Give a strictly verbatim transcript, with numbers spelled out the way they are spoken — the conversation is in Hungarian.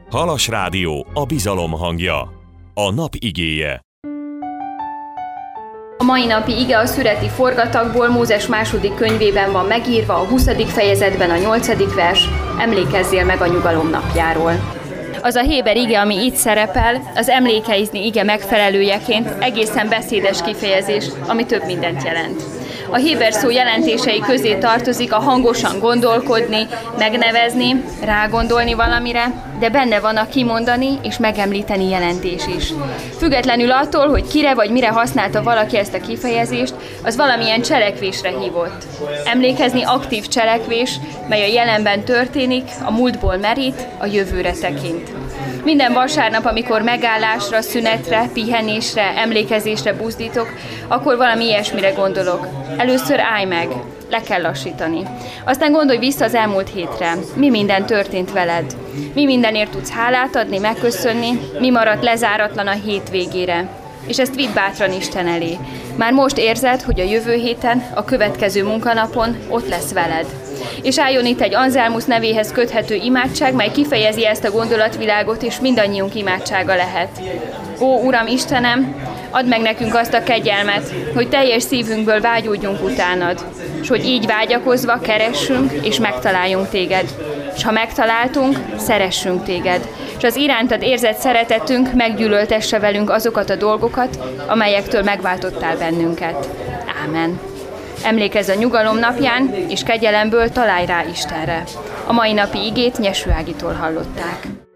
Halas Rádió, a bizalom hangja. A nap igéje. A mai napi ige a szüreti forgatagból, Mózes második könyvében van megírva, a huszadik fejezetben a nyolcadik vers, emlékezzél meg a nyugalom napjáról. Az a héber ige, ami itt szerepel, az emlékezni ige megfelelőjeként egészen beszédes kifejezés, ami több mindent jelent. A héber szó jelentései közé tartozik a hangosan gondolkodni, megnevezni, rágondolni valamire, de benne van a kimondani és megemlíteni jelentés is. Függetlenül attól, hogy kire vagy mire használta valaki ezt a kifejezést, az valamilyen cselekvésre hívott. Emlékezni aktív cselekvés, mely a jelenben történik, a múltból merít, a jövőre tekint. Minden vasárnap, amikor megállásra, szünetre, pihenésre, emlékezésre buzdítok, akkor valami ilyesmire gondolok. Először állj meg, le kell lassítani. Aztán gondolj vissza az elmúlt hétre. Mi minden történt veled? Mi mindenért tudsz hálát adni, megköszönni? Mi maradt lezáratlan a hétvégére? És ezt vidd bátran Isten elé. Már most érzed, hogy a jövő héten, a következő munkanapon ott lesz veled. És álljon itt egy Anselmus nevéhez köthető imádság, mely kifejezi ezt a gondolatvilágot, és mindannyiunk imádsága lehet. Ó, Uram Istenem, add meg nekünk azt a kegyelmet, hogy teljes szívünkből vágyódjunk utánad, és hogy így vágyakozva keressünk és megtaláljunk téged. És ha megtaláltunk, szeressünk téged, és az irántad érzett szeretetünk meggyűlöltesse velünk azokat a dolgokat, amelyektől megváltottál bennünket. Ámen. Emlékezz a nyugalom napján, és kegyelemből találj rá Istenre. A mai napi igét Nyeső Ágitól hallották.